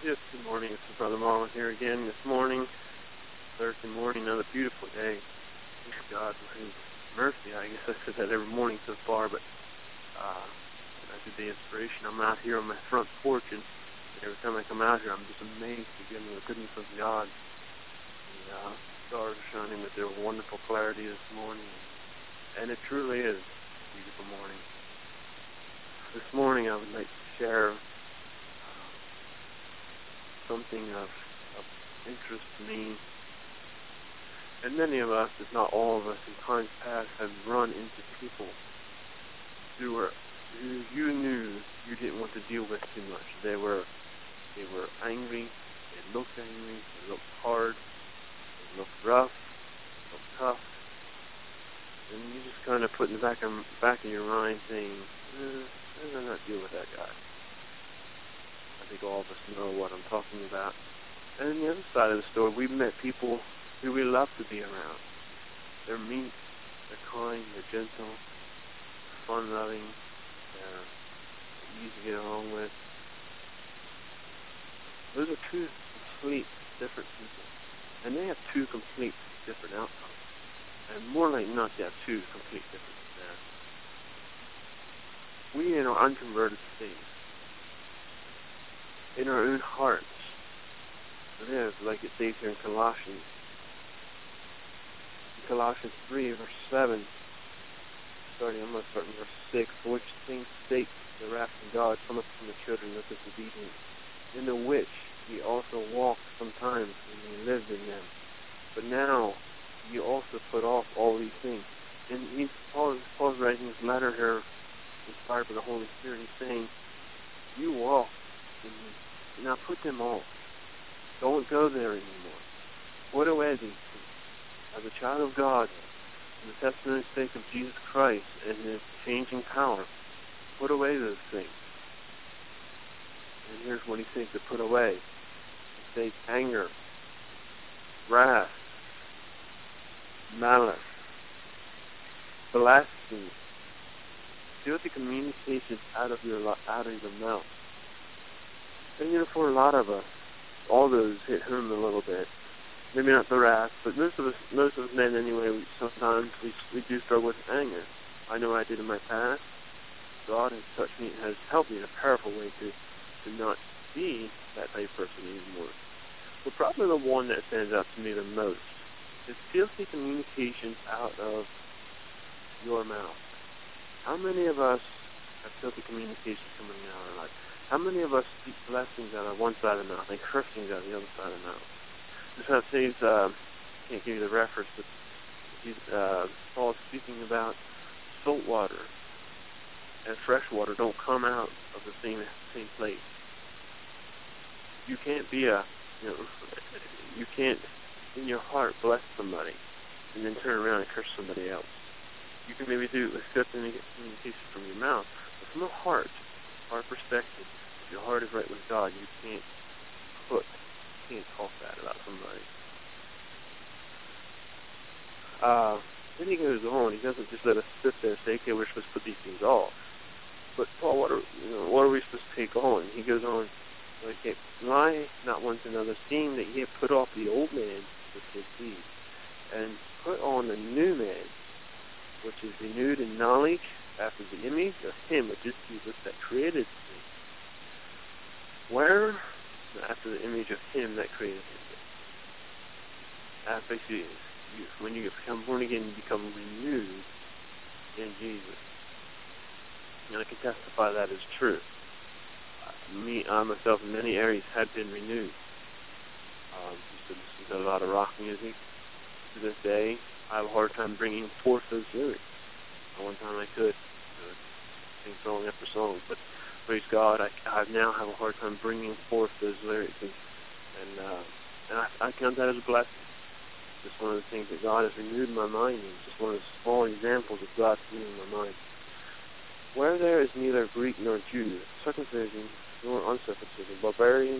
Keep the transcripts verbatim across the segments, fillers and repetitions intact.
Yes, good morning. This is Brother Marlon here again this morning, Thursday morning, another beautiful day. Thank God for His mercy. I guess I said that every morning so far, but uh, I did the inspiration. I'm out here on my front porch, and every time I come out here, I'm just amazed again with the goodness of God. The uh, stars are shining with their wonderful clarity this morning, and it truly is a beautiful morning. This morning, I would like to share something of, of interest to me, and many of us, if not all of us, in times past have run into people who were who you knew you didn't want to deal with too much. They were they were angry, they looked angry, they looked hard, they looked rough, they looked tough, and you just kind of put in the back of back of your mind saying, eh, I'm gonna not deal with that guy. I think all of us know what I'm talking about. And on the other side of the story, we've met people who we love to be around. They're meek, they're kind, they're gentle, they're fun-loving, they're easy to get along with. Those are two complete different people. And they have two complete different outcomes. And more like not, they have two complete different scenarios. We in our unconverted state, in our own hearts, live like it says here in Colossians. In Colossians three, verse seven, starting, I'm going to start in verse six, for which things sake the wrath of God cometh from the children of disobedience, in the which ye also walked sometimes when ye lived in them. But now ye also put off all these things. And he's, Paul, Paul's writing this letter here, inspired by the Holy Spirit. He's saying, you walk in these. Now put them off. Don't go there anymore. Put away these things. As a child of God, in the testimony sake of Jesus Christ and His changing power, put away those things. And here's what He says to put away. He says anger, wrath, malice, blasphemy, filthy communications out of your out of your mouth. And you know, for a lot of us, all those hit home a little bit. Maybe not the wrath, but most of us, most of us men anyway, we, sometimes we we do struggle with anger. I know I did in my past. God has touched me and has helped me in a powerful way to, to not be that type of person anymore. But probably the one that stands out to me the most is filthy communications out of your mouth. How many of us have filthy communications coming out of our life? How many of us speak blessings out of one side of the mouth and cursings out of the other side of the mouth? This is how it says, uh, I can't give you the reference, but he's, uh, Paul is speaking about salt water and fresh water don't come out of the same same place. You can't be a, you know, you can't in your heart bless somebody and then turn around and curse somebody else. You can maybe do accept communication from your mouth, but from a heart, heart perspective, if your heart is right with God, you can't put, you can't talk that about somebody. Uh, then he goes on. He doesn't just let us sit there and say, okay, we're supposed to put these things off. But Paul, what are, you know, what are we supposed to take on? He goes on, okay, lie not one to another, seeing that ye have put off the old man with his deeds, and put on the new man, which is renewed in knowledge after the image of Him, which is Jesus, that created me. Where? After the image of Him that created him. After you, when you become born again, you become renewed in Jesus. And I can testify that is true. Uh, me, I myself, in many areas, have been renewed. Um, used to listen to a lot of rock music. To this day, I have a hard time bringing forth those lyrics. At one time I could uh, sing song after song, but praise God, I, I now have a hard time bringing forth those lyrics, and and, uh, and I, I count that as a blessing. Just one of the things that God has renewed in my mind, and just one of the small examples of God renewing my mind. Where there is neither Greek nor Jew, circumcision nor uncircumcision, barbarian,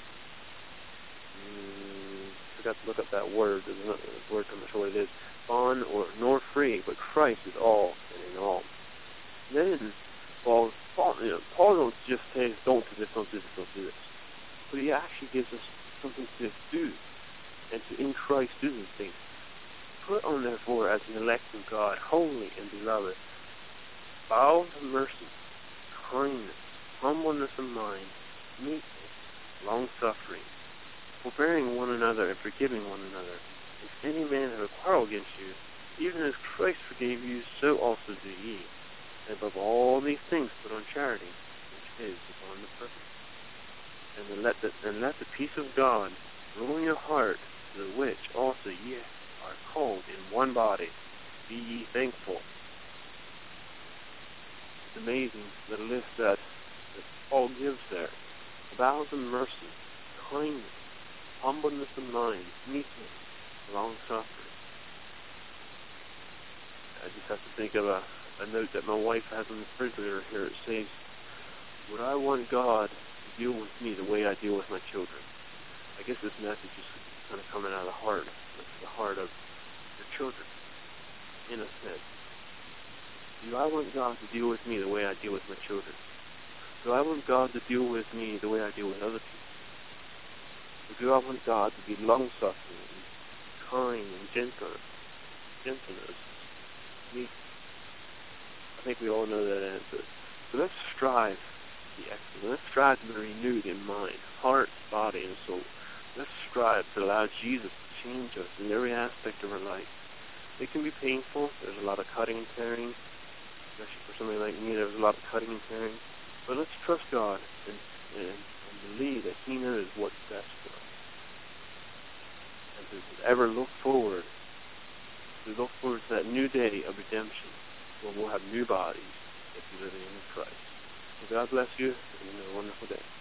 mm, I forgot to look up that word, there's another word, I'm not sure what it is, bond or nor free, but Christ is all and in all. Then Paul, Paul, you know, Paul don't just say, don't do this, don't do this, don't do this. but he actually gives us something to do, and to in Christ do these things. Put on therefore as an elect of God, holy and beloved, bowels of mercy, kindness, humbleness of mind, meekness, long-suffering, forbearing one another and forgiving one another. If any man have a quarrel against you, even as Christ forgave you, so also do ye. And above all these things put on charity, which is upon the perfect. And then let the, and let the peace of God rule in your heart, to the which also ye are called in one body. Be ye thankful. It's amazing the list that, that Paul gives there. Bowels of mercy, kindness, humbleness of mind, meekness, long-suffering. I just have to think of a, a note that my wife has on the refrigerator here. It says, would I want God to deal with me the way I deal with my children? I guess this message is kind of coming out of the heart, the heart of your children, in a sense. Do I want God to deal with me the way I deal with my children? Do I want God to deal with me the way I deal with other people? Or do I want God to be long-suffering and kind and gentle, gentleness, meek? I think we all know that answer. So let's strive to be excellent. Let's strive to be renewed in mind, heart, body, and soul. Let's strive to allow Jesus to change us in every aspect of our life. It can be painful. There's a lot of cutting and tearing. Especially for somebody like me, there's a lot of cutting and tearing. But let's trust God and, and, and believe that He knows what's best for us. And to ever look forward, to look forward to that new day of redemption, when we'll have new bodies if we live in Christ. So God bless you, and have a wonderful day.